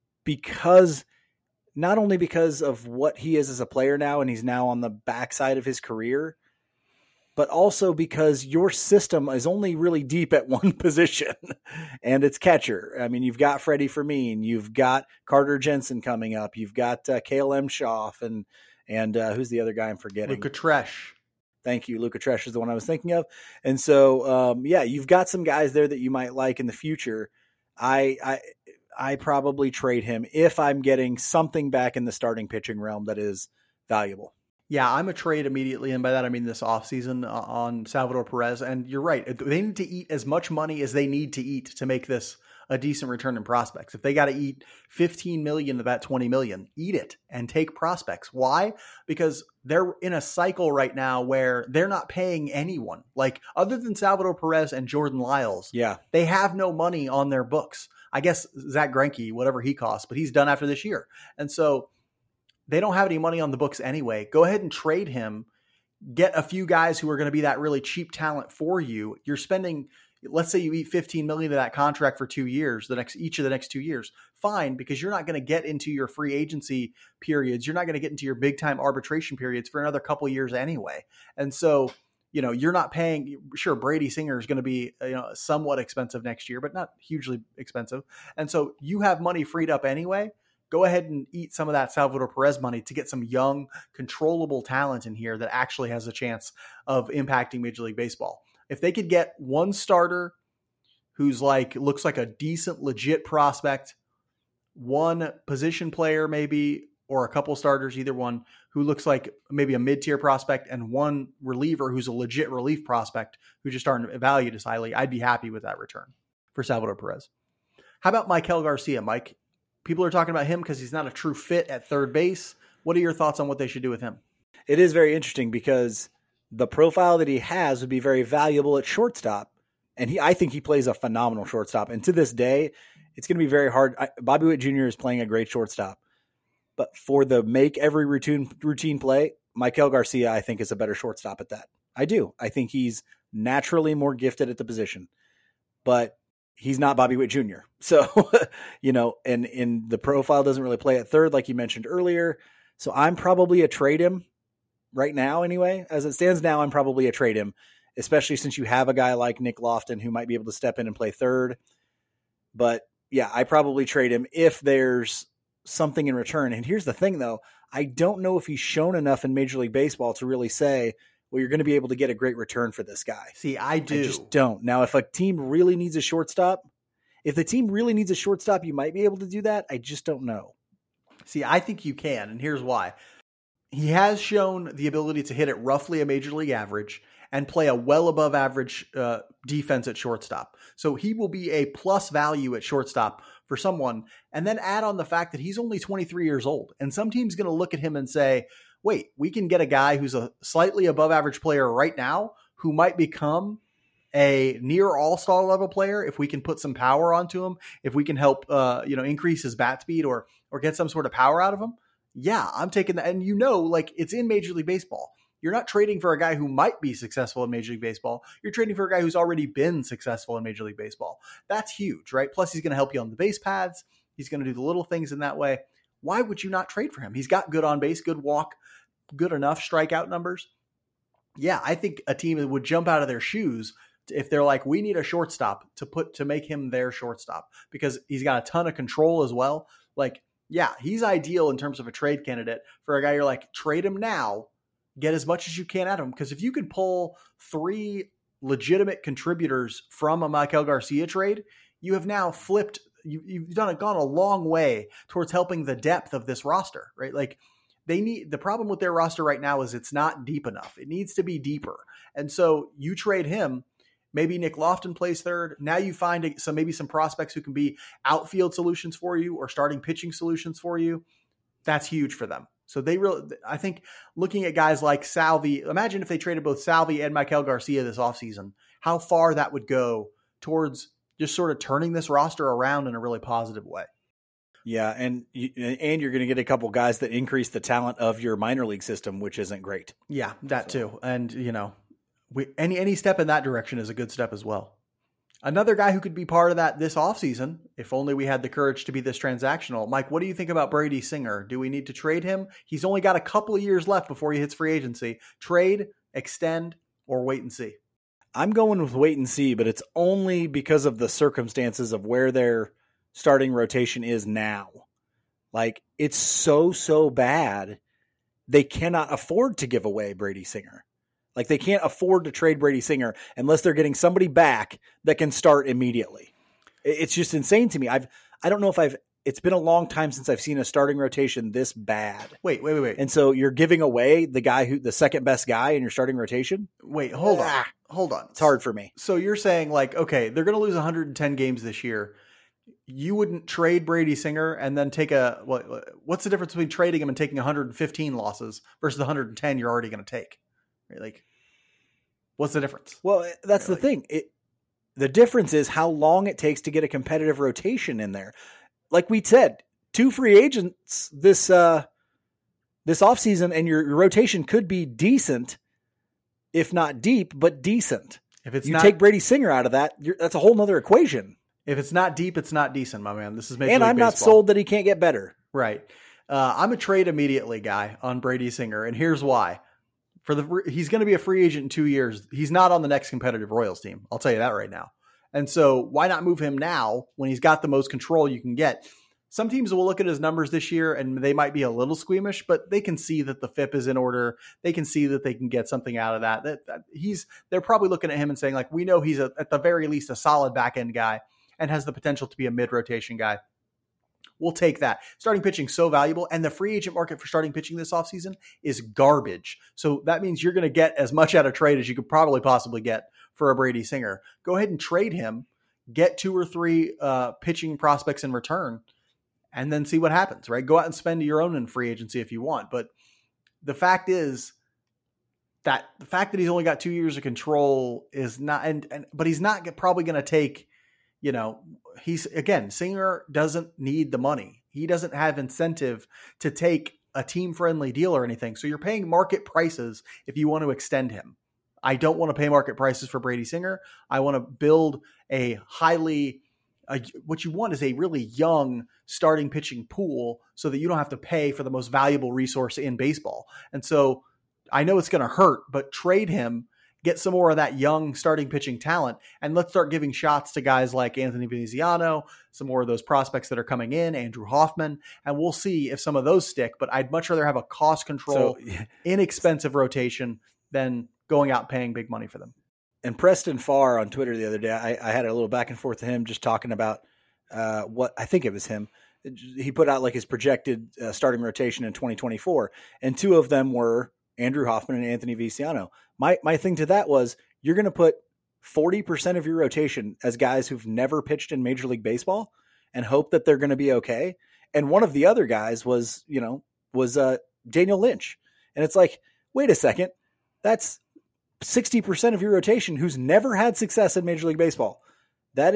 Not only because of what he is as a player now, and he's now on the backside of his career, but also because your system is only really deep at one position, and it's catcher. I mean, you've got Freddie Fermin, you've got Carter Jensen coming up, you've got Kale Emshoff, and who's the other guy I'm forgetting? Luca Tresh. Thank you. Luca Tresh is the one I was thinking of. And so, you've got some guys there that you might like in the future. I probably trade him if I'm getting something back in the starting pitching realm that is valuable. Yeah, I'm a trade immediately, and by that I mean this offseason on Salvador Perez. And you're right. They need to eat as much money as they need to eat to make this a decent return in prospects. If they got to eat $15 million of that $20 million, eat it and take prospects. Why? Because they're in a cycle right now where they're not paying anyone. Like, other than Salvador Perez and Jordan Lyles, yeah, they have no money on their books. I guess Zach Greinke, whatever he costs, but he's done after this year. And so they don't have any money on the books anyway. Go ahead and trade him. Get a few guys who are going to be that really cheap talent for you. You're spending, let's say you eat $15 million of that contract for 2 years, each of the next 2 years. Fine, because you're not going to get into your free agency periods. You're not going to get into your big time arbitration periods for another couple of years anyway. And so, you're not paying. Sure, Brady Singer is going to be somewhat expensive next year, but not hugely expensive. And so you have money freed up anyway. Go ahead and eat some of that Salvador Perez money to get some young, controllable talent in here that actually has a chance of impacting Major League Baseball. If they could get one starter who's looks like a decent, legit prospect, one position player maybe, or a couple starters, either one, who looks like maybe a mid-tier prospect, and one reliever who's a legit relief prospect who just aren't valued as highly, I'd be happy with that return for Salvador Perez. How about Maikel Garcia, Mike? People are talking about him because he's not a true fit at third base. What are your thoughts on what they should do with him? It is very interesting because the profile that he has would be very valuable at shortstop. And I think he plays a phenomenal shortstop. And to this day, it's going to be very hard. Bobby Witt Jr. is playing a great shortstop. But for the make every routine play, Maikel Garcia, I think, is a better shortstop at that. I do. I think he's naturally more gifted at the position. But he's not Bobby Witt Jr. So, and the profile doesn't really play at third, like you mentioned earlier. So I'm probably a trade him right now anyway. As it stands now, I'm probably a trade him, especially since you have a guy like Nick Lofton who might be able to step in and play third. But yeah, I probably trade him if there's something in return. And here's the thing though, I don't know if he's shown enough in Major League Baseball to really say, well, you're going to be able to get a great return for this guy. See, I do. I just don't. Now, if a team really needs a shortstop, you might be able to do that. I just don't know. See, I think you can, and here's why. He has shown the ability to hit at roughly a Major League average and play a well above average defense at shortstop. So he will be a plus value at shortstop for someone. And then add on the fact that he's only 23 years old. And some team's going to look at him and say, wait, we can get a guy who's a slightly above average player right now who might become a near all-star level player if we can put some power onto him, if we can help increase his bat speed or get some sort of power out of him. Yeah, I'm taking that. And it's in Major League Baseball. You're not trading for a guy who might be successful in Major League Baseball. You're trading for a guy who's already been successful in Major League Baseball. That's huge, right? Plus, he's going to help you on the base paths. He's going to do the little things in that way. Why would you not trade for him? He's got good on base, good walk, good enough strikeout numbers. Yeah, I think a team would jump out of their shoes if they're like, we need a shortstop to make him their shortstop because he's got a ton of control as well. Yeah, he's ideal in terms of a trade candidate for a guy you're like, trade him now, get as much as you can out of him. Because if you could pull 3 legitimate contributors from a Maikel Garcia trade, you have now flipped. You've gone a long way towards helping the depth of this roster, right? The problem with their roster right now is it's not deep enough. It needs to be deeper. And so you trade him. Maybe Nick Lofton plays third. Now you find maybe some prospects who can be outfield solutions for you or starting pitching solutions for you. That's huge for them. So I think looking at guys like Salvi, imagine if they traded both Salvi and Maikel Garcia this offseason, how far that would go towards just sort of turning this roster around in a really positive way. Yeah, and you're going to get a couple guys that increase the talent of your minor league system, which isn't great. Yeah, that too. And, any step in that direction is a good step as well. Another guy who could be part of that this offseason, if only we had the courage to be this transactional. Mike, what do you think about Brady Singer? Do we need to trade him? He's only got a couple of years left before he hits free agency. Trade, extend, or wait and see? I'm going with wait and see, but it's only because of the circumstances of where their starting rotation is now. It's so bad. They cannot afford to give away Brady Singer. They can't afford to trade Brady Singer unless they're getting somebody back that can start immediately. It's just insane to me. I don't know if it's been a long time since I've seen a starting rotation this bad. Wait. And so you're giving away the second best guy in your starting rotation? Wait, hold on. It's hard for me. So you're saying okay, they're going to lose 110 games this year. You wouldn't trade Brady Singer and then take what's the difference between trading him and taking 115 losses versus the 110 you're already going to take? Right? What's the difference? Well, that's the thing. The difference is how long it takes to get a competitive rotation in there. Like we said, 2 free agents this offseason, and your rotation could be decent, if not deep, but decent. If it's take Brady Singer out of that, that's a whole nother equation. If it's not deep, it's not decent, my man. This is Major League And I'm Baseball. not sold that he can't get better. Right. I'm a trade immediately guy on Brady Singer, and here's why. He's going to be a free agent in 2 years. He's not on the next competitive Royals team. I'll tell you that right now. And so why not move him now when he's got the most control you can get? Some teams will look at his numbers this year and they might be a little squeamish, but they can see that the FIP is in order. They can see that they can get something out of that. They're probably looking at him and saying, like, we know he's at the very least a solid back end guy and has the potential to be a mid rotation guy. We'll take that. Starting pitching so valuable, and the free agent market for starting pitching this offseason is garbage. So that means you're going to get as much out of trade as you could probably possibly get for a Brady Singer. Go ahead and trade him, get 2 or 3 pitching prospects in return, and then see what happens, right? Go out and spend your own in free agency if you want. But the fact is that he's only got 2 years of control is not, but he's not probably going to take, Singer doesn't need the money. He doesn't have incentive to take a team-friendly deal or anything. So you're paying market prices if you want to extend him. I don't want to pay market prices for Brady Singer. I want to build what you want is a really young starting pitching pool so that you don't have to pay for the most valuable resource in baseball. And so I know it's going to hurt, but trade him, get some more of that young starting pitching talent, and let's start giving shots to guys like Anthony Veneziano, some more of those prospects that are coming in, Andrew Hoffman, and we'll see if some of those stick. But I'd much rather have a cost control, inexpensive rotation than going out paying big money for them. And Preston Farr on Twitter the other day, I had a little back and forth with him just talking about what I think it was him. He put out like his projected starting rotation in 2024, and 2 of them were Andrew Hoffman and Anthony Veneziano. My thing to that was, you're going to put 40% of your rotation as guys who've never pitched in Major League Baseball and hope that they're going to be okay. And one of the other guys was Daniel Lynch. And it's like, wait a second, that's 60% of your rotation who's never had success in Major League Baseball. That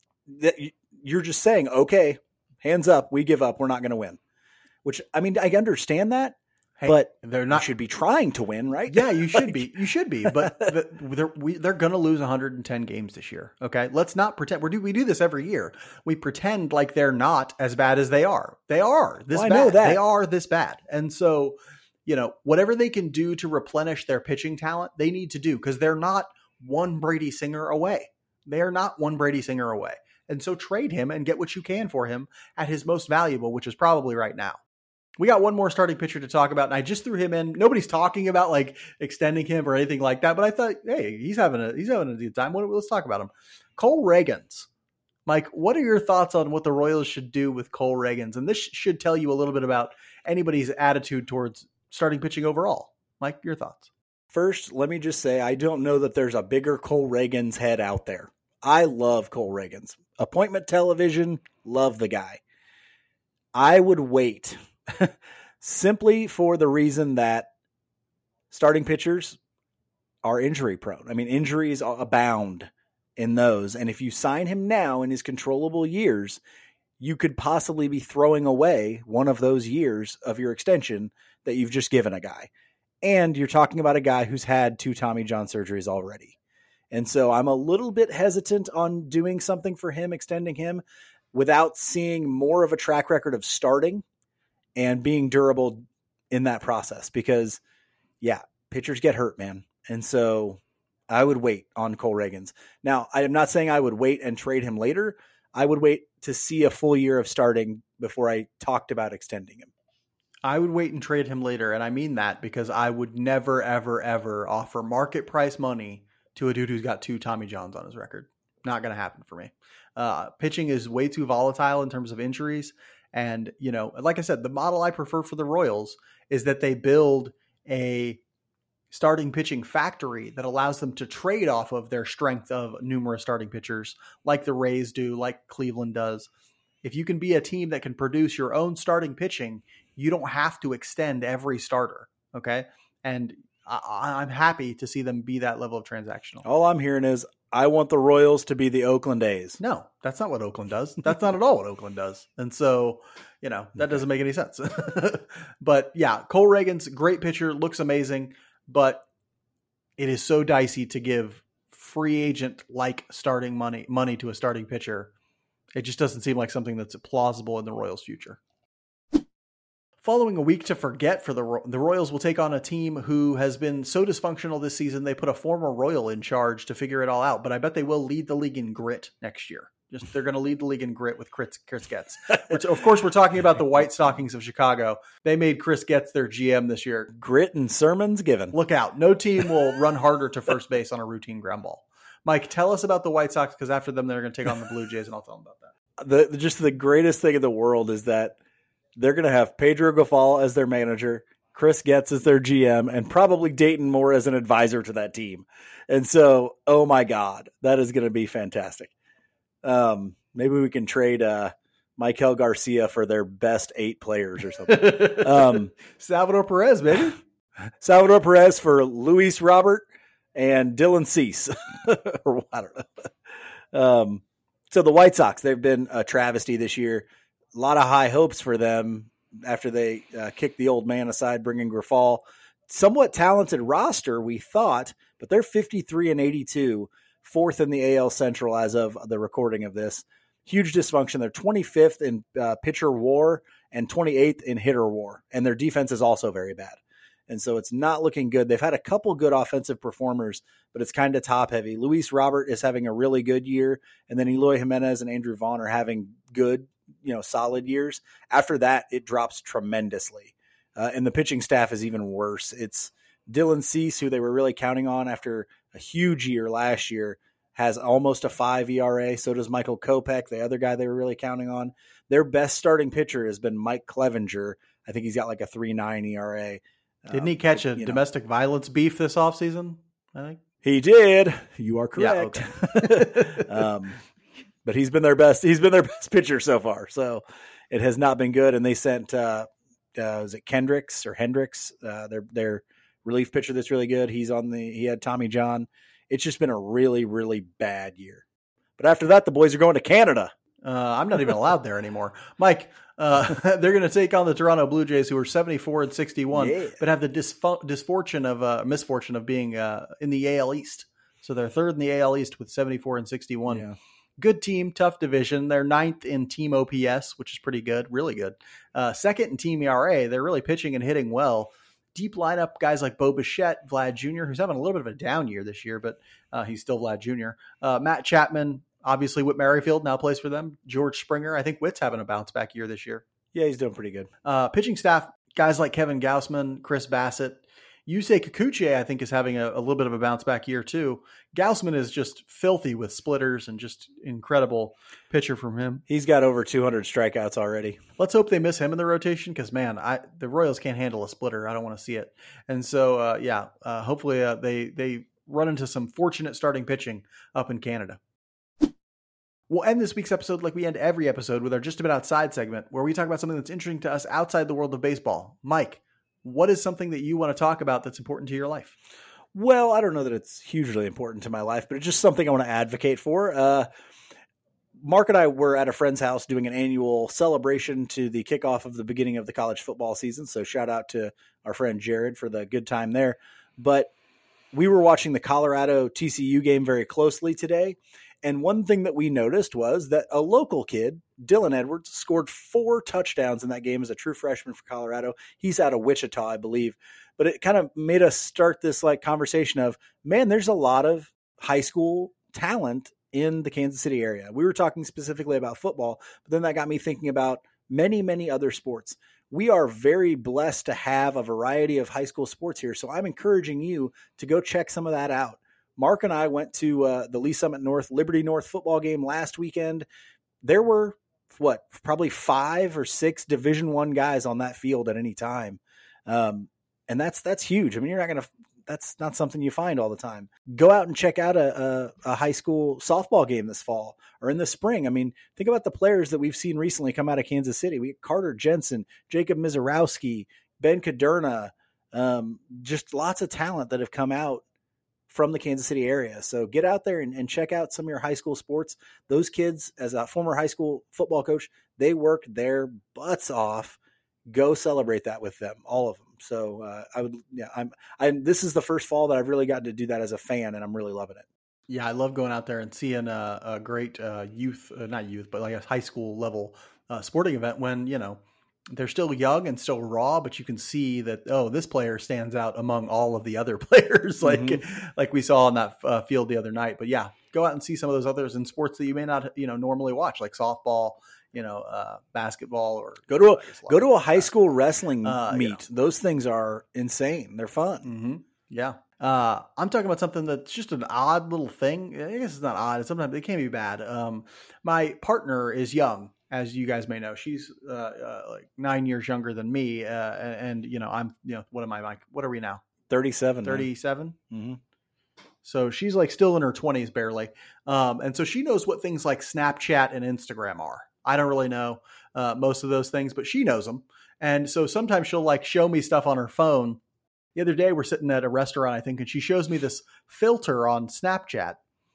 you're just saying, okay, hands up, we give up, we're not going to win. Which, I mean, I understand that, but they're not. You should be trying to win, right? Yeah, you should be. You should be. But they're going to lose 110 games this year. Okay, let's not pretend. We do this every year. We pretend like they're not as bad as they are. They are this bad. I know that. They are this bad. And so, whatever they can do to replenish their pitching talent, they need to do, because they're not one Brady Singer away. They are not one Brady Singer away. And so trade him and get what you can for him at his most valuable, which is probably right now. We got one more starting pitcher to talk about, and I just threw him in. Nobody's talking about like extending him or anything like that, but I thought, hey, he's having a good time. Let's talk about him. Cole Ragans. Mike, what are your thoughts on what the Royals should do with Cole Ragans? And this should tell you a little bit about anybody's attitude towards starting pitching overall. Mike, your thoughts? First, let me just say, I don't know that there's a bigger Cole Ragans head out there. I love Cole Ragans. Appointment television, love the guy. I would wait simply for the reason that starting pitchers are injury prone. I mean, injuries abound in those. And if you sign him now in his controllable years, you could possibly be throwing away one of those years of your extension that you've just given a guy. And you're talking about a guy who's had 2 Tommy John surgeries already. And so I'm a little bit hesitant on doing something for him, extending him, without seeing more of a track record of starting and being durable in that process. Because, yeah, pitchers get hurt, man. And so I would wait on Cole Ragans. Now, I am not saying I would wait and trade him later. I would wait to see a full year of starting before I talked about extending him. I would wait and trade him later. And I mean that because I would never, ever, ever offer market price money to a dude who's got 2 Tommy Johns on his record. Not going to happen for me. Pitching is way too volatile in terms of injuries. And, like I said, the model I prefer for the Royals is that they build a starting pitching factory that allows them to trade off of their strength of numerous starting pitchers, like the Rays do, like Cleveland does. If you can be a team that can produce your own starting pitching, you don't have to extend every starter. Okay. And I'm happy to see them be that level of transactional. All I'm hearing is I want the Royals to be the Oakland A's. No, that's not what Oakland does. That's not at all what Oakland does. And so, that doesn't make any sense. But yeah, Cole Reagan's a great pitcher, looks amazing, but it is so dicey to give free agent like starting money to a starting pitcher. It just doesn't seem like something that's plausible in the Royals' future. Following a week to forget for the Royals will take on a team who has been so dysfunctional this season, they put a former Royal in charge to figure it all out. But I bet they will lead the league in grit next year. They're going to lead the league in grit with Chris Getz. Of course, we're talking about the White Stockings of Chicago. They made Chris Getz their GM this year. Grit and sermons given. Look out. No team will run harder to first base on a routine ground ball. Mike, tell us about the White Sox, because after them, they're going to take on the Blue Jays, and I'll tell them about that. Just the greatest thing in the world is that they're going to have Pedro Gafal as their manager, Chris Getz as their GM, and probably Dayton Moore as an advisor to that team. And so, oh my God, that is going to be fantastic. Maybe we can trade Michael Garcia for their best 8 players or something. Salvador Perez, baby. Salvador Perez for Luis Robert and Dylan Cease. Or I don't know. So the White Sox, they've been a travesty this year. A lot of high hopes for them after they kicked the old man aside, bringing Grifol. Somewhat talented roster, we thought, but they're 53-82, 4th in the AL Central as of the recording of this. Huge dysfunction. They're 25th in pitcher WAR and 28th in hitter WAR, and their defense is also very bad. And so it's not looking good. They've had a couple good offensive performers, but it's kind of top heavy. Luis Robert is having a really good year, and then Eloy Jimenez and Andrew Vaughn are having good, solid years. After that, it drops tremendously. And the pitching staff is even worse. It's Dylan Cease, who they were really counting on after a huge year last year, has almost a 5 ERA. So does Michael Kopech, the other guy they were really counting on. Their best starting pitcher has been Mike Clevenger. I think he's got like a 3.9 ERA. Didn't he catch a domestic violence beef this offseason, I think? He did. You are correct. Yeah, okay. But he's been their best pitcher so far. So it has not been good. And they sent was it Hendricks, their relief pitcher that's really good. He had Tommy John. It's just been a really, really bad year. But after that, the boys are going to Canada. I'm not even allowed there anymore. Mike, they're going to take on the Toronto Blue Jays, who are 74-61, but have the misfortune of being in the AL East. So they're 3rd in the AL East with 74-61. Yeah. Good team, tough division. They're 9th in team OPS, which is pretty good, really good. 2nd in team ERA. They're really pitching and hitting well. Deep lineup, guys like Bo Bichette, Vlad Jr., who's having a little bit of a down year this year, but he's still Vlad Jr. Matt Chapman, obviously Whit Merrifield now plays for them. George Springer, I think Whit's having a bounce back year this year. Yeah, he's doing pretty good. Pitching staff, guys like Kevin Gausman, Chris Bassett. Yusei Kikuchi, I think, is having a little bit of a bounce back year too. Gausman is just filthy with splitters and just incredible pitcher from him. He's got over 200 strikeouts already. Let's hope they miss him in the rotation because, man, the Royals can't handle a splitter. I don't want to see it. And so, hopefully they run into some fortunate starting pitching up in Canada. We'll end this week's episode like we end every episode with our Just A Bit Outside segment, where we talk about something that's interesting to us outside the world of baseball. Mike, what is something that you want to talk about that's important to your life? Well, I don't know that it's hugely important to my life, but it's just something I want to advocate for. Mark and I were at a friend's house doing an annual celebration to the kickoff of the beginning of the college football season. So shout out to our friend Jared for the good time there. But we were watching the Colorado TCU game very closely today. And one thing that we noticed was that a local kid, Dylan Edwards, scored 4 touchdowns in that game as a true freshman for Colorado. He's out of Wichita, I believe. But it kind of made us start this conversation of, man, there's a lot of high school talent in the Kansas City area. We were talking specifically about football, but then that got me thinking about many, many other sports. We are very blessed to have a variety of high school sports here. So I'm encouraging you to go check some of that out. Mark and I went to the Lee Summit North Liberty North football game last weekend. There were probably 5 or 6 Division I guys on that field at any time. And that's huge. I mean, that's not something you find all the time. Go out and check out a high school softball game this fall or in the spring. I mean, think about the players that we've seen recently come out of Kansas City. We Carter Jensen, Jacob Mizorowski, Ben Kaderna, just lots of talent that have come out from the Kansas City area. So get out there and check out some of your high school sports. Those kids, as a former high school football coach, they work their butts off. Go celebrate that with them, all of them. So this is the first fall that I've really gotten to do that as a fan, and I'm really loving it. Yeah, I love going out there and seeing a great youth, not youth, but like a high school level sporting event when, they're still young and still raw, but you can see that, this player stands out among all of the other players, like we saw on that field the other night. But yeah, go out and see some of those others in sports that you may not, normally watch, like softball, basketball, or go to a high school wrestling meet. Those things are insane. They're fun. Mm-hmm. Yeah. I'm talking about something that's just an odd little thing. I guess it's not odd. Sometimes it can be bad. My partner is young, as you guys may know. She's like 9 years younger than me, and I'm what am I like? What are we now? 37. 37. Mm-hmm. So she's like still in her 20s barely, and so she knows what things like Snapchat and Instagram are. I don't really know most of those things, but she knows them, and so sometimes she'll like show me stuff on her phone. The other day we're sitting at a restaurant, I think, and she shows me this filter on Snapchat,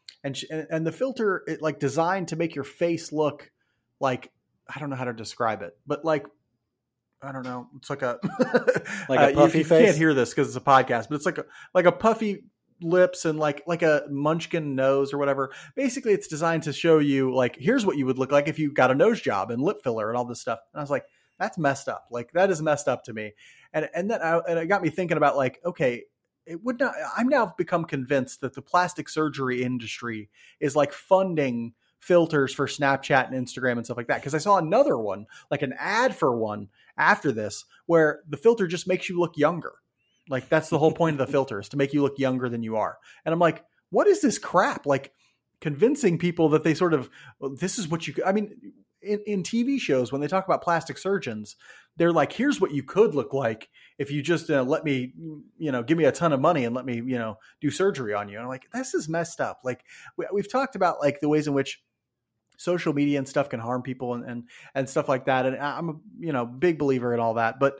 and the filter it like designed to make your face look like, I don't know how to describe it, but like, I don't know. It's like a like a puffy you face. You can't hear this because it's a podcast, but it's like a puffy lips and like a munchkin nose or whatever. Basically, it's designed to show you like, here's what you would look like if you got a nose job and lip filler and all this stuff. And I was like, that's messed up. Like that is messed up to me. And then it got me thinking about like, okay, it would not. I'm now become convinced that the plastic surgery industry is like funding filters for Snapchat and Instagram and stuff like that. Because I saw another one, like an ad for one after this, where the filter just makes you look younger. Like that's the whole point of the filter, is to make you look younger than you are. And I'm like, what is this crap? Like convincing people that they sort of, this is what you, I mean, in TV shows, when they talk about plastic surgeons, they're like, here's what you could look like if you just let me, give me a ton of money and let me, do surgery on you. And I'm like, this is messed up. Like we've talked about like the ways in which social media and stuff can harm people and stuff like that. And I'm a, big believer in all that, but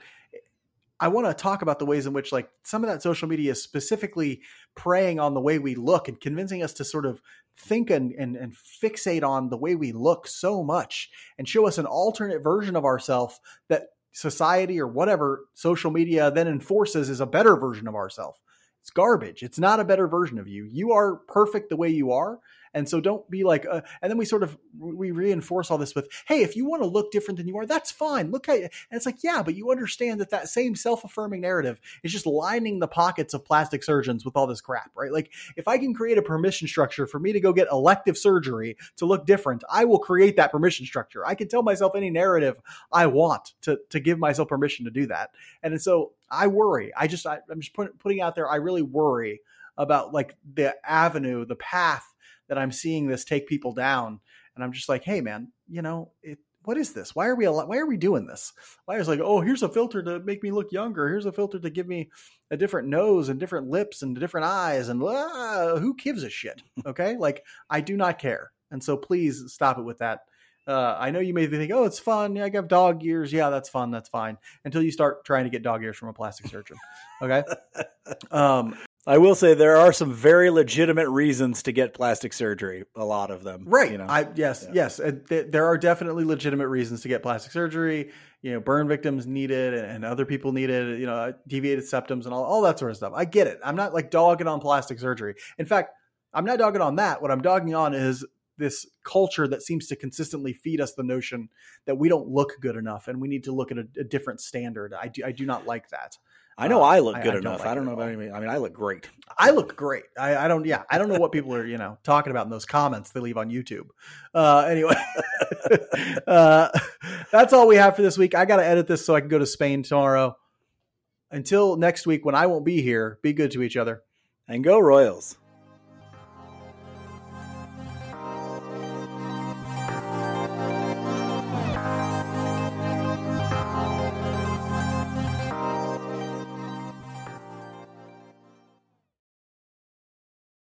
I want to talk about the ways in which like some of that social media is specifically preying on the way we look and convincing us to sort of think and fixate on the way we look so much and show us an alternate version of ourselves that society or whatever social media then enforces is a better version of ourselves. It's garbage. It's not a better version of you. You are perfect the way you are. And so don't be like, and then we reinforce all this with, hey, if you want to look different than you are, that's fine. Look at it. And it's like, yeah, but you understand that same self-affirming narrative is just lining the pockets of plastic surgeons with all this crap, right? Like if I can create a permission structure for me to go get elective surgery to look different, I will create that permission structure. I can tell myself any narrative I want to give myself permission to do that. And so I worry. I'm just putting out there, I really worry about like the avenue, the path that I'm seeing this take people down. And I'm just like, hey man, what is this? Why are we doing this? Why is like, oh, here's a filter to make me look younger. Here's a filter to give me a different nose and different lips and different eyes. And who gives a shit? Okay. Like I do not care. And so please stop it with that. I know you may think, oh, it's fun. Yeah, I got dog ears. Yeah, that's fun. That's fine. Until you start trying to get dog ears from a plastic surgeon. Okay. I will say there are some very legitimate reasons to get plastic surgery. A lot of them. Right. Yes. There are definitely legitimate reasons to get plastic surgery. Burn victims need it and other people need it, deviated septums and all that sort of stuff. I get it. I'm not like dogging on plastic surgery. In fact, I'm not dogging on that. What I'm dogging on is this culture that seems to consistently feed us the notion that we don't look good enough and we need to look at a different standard. I do not like that. I know I look good enough. I don't know about anybody. I mean, I look great. I look great. I don't know what people are, talking about in those comments they leave on YouTube. Anyway, that's all we have for this week. I got to edit this so I can go to Spain tomorrow. Until next week when I won't be here, be good to each other. And go Royals.